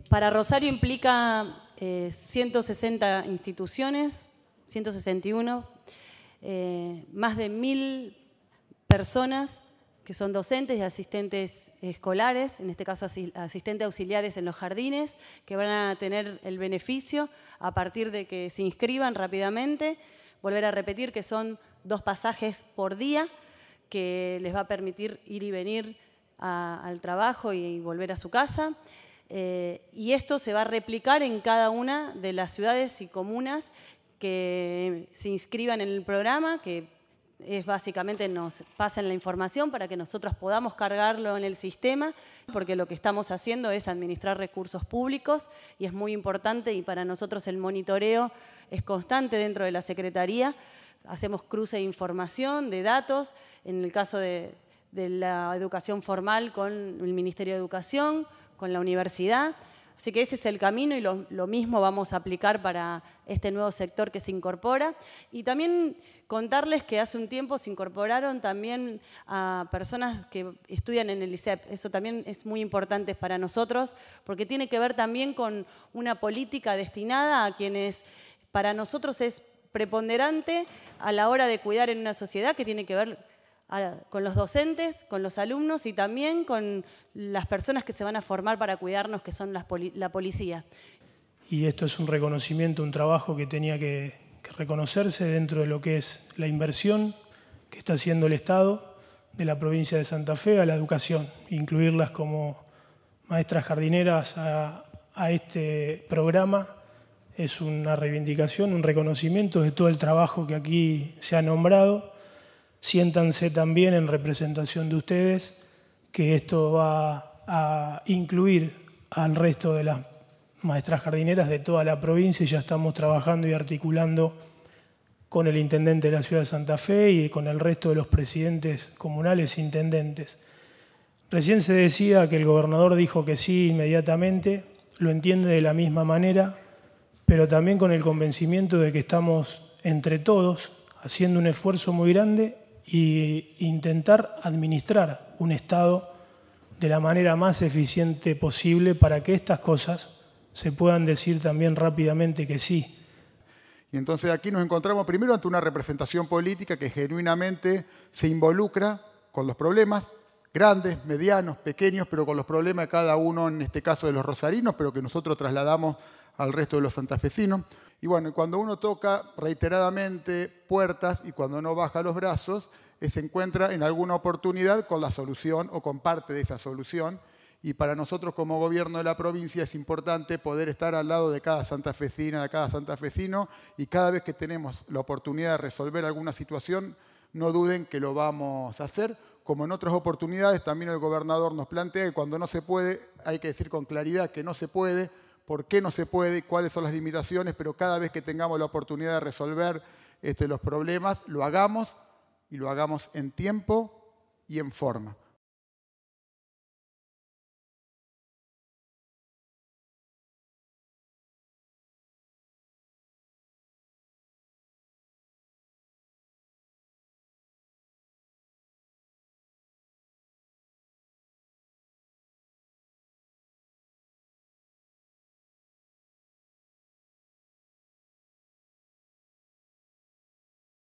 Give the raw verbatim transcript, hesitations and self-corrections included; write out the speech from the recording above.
para Rosario implica eh, ciento sesenta instituciones, ciento sesenta y uno, eh, más de mil personas que son docentes y asistentes escolares, en este caso asistentes auxiliares en los jardines, que van a tener el beneficio a partir de que se inscriban rápidamente. Volver a repetir que son dos pasajes por día, que les va a permitir ir y venir a, al trabajo y, y volver a su casa. Eh, y esto se va a replicar en cada una de las ciudades y comunas que se inscriban en el programa, que es básicamente nos pasan la información para que nosotros podamos cargarlo en el sistema, porque lo que estamos haciendo es administrar recursos públicos y es muy importante, y para nosotros el monitoreo es constante dentro de la Secretaría. Hacemos cruce de información, de datos, en el caso de, de la educación formal con el Ministerio de Educación, con la universidad. Así que ese es el camino y lo, lo mismo vamos a aplicar para este nuevo sector que se incorpora. Y también contarles que hace un tiempo se incorporaron también a personas que estudian en el I S E P. Eso también es muy importante para nosotros porque tiene que ver también con una política destinada a quienes para nosotros es preponderante a la hora de cuidar en una sociedad, que tiene que ver con los docentes, con los alumnos y también con las personas que se van a formar para cuidarnos, que son las poli la policía. Y esto es un reconocimiento, un trabajo que tenía que, que reconocerse dentro de lo que es la inversión que está haciendo el Estado de la provincia de Santa Fe a la educación, incluirlas como maestras jardineras a, a este programa. Es una reivindicación, un reconocimiento de todo el trabajo que aquí se ha nombrado. Siéntanse también en representación de ustedes que esto va a incluir al resto de las maestras jardineras de toda la provincia y ya estamos trabajando y articulando con el intendente de la ciudad de Santa Fe y con el resto de los presidentes comunales e intendentes. Recién se decía que el gobernador dijo que sí inmediatamente, lo entiende de la misma manera, pero también con el convencimiento de que estamos entre todos haciendo un esfuerzo muy grande e intentar administrar un Estado de la manera más eficiente posible para que estas cosas se puedan decir también rápidamente que sí. Y entonces aquí nos encontramos primero ante una representación política que genuinamente se involucra con los problemas grandes, medianos, pequeños, pero con los problemas de cada uno, en este caso de los rosarinos, pero que nosotros trasladamos al resto de los santafesinos. Y bueno, cuando uno toca reiteradamente puertas y cuando no baja los brazos, eh, se encuentra en alguna oportunidad con la solución o con parte de esa solución. Y para nosotros como gobierno de la provincia es importante poder estar al lado de cada santafesina, de cada santafesino, y cada vez que tenemos la oportunidad de resolver alguna situación, no duden que lo vamos a hacer. Como en otras oportunidades, también el gobernador nos plantea que cuando no se puede, hay que decir con claridad que no se puede, por qué no se puede, cuáles son las limitaciones, pero cada vez que tengamos la oportunidad de resolver este, los problemas, lo hagamos y lo hagamos en tiempo y en forma.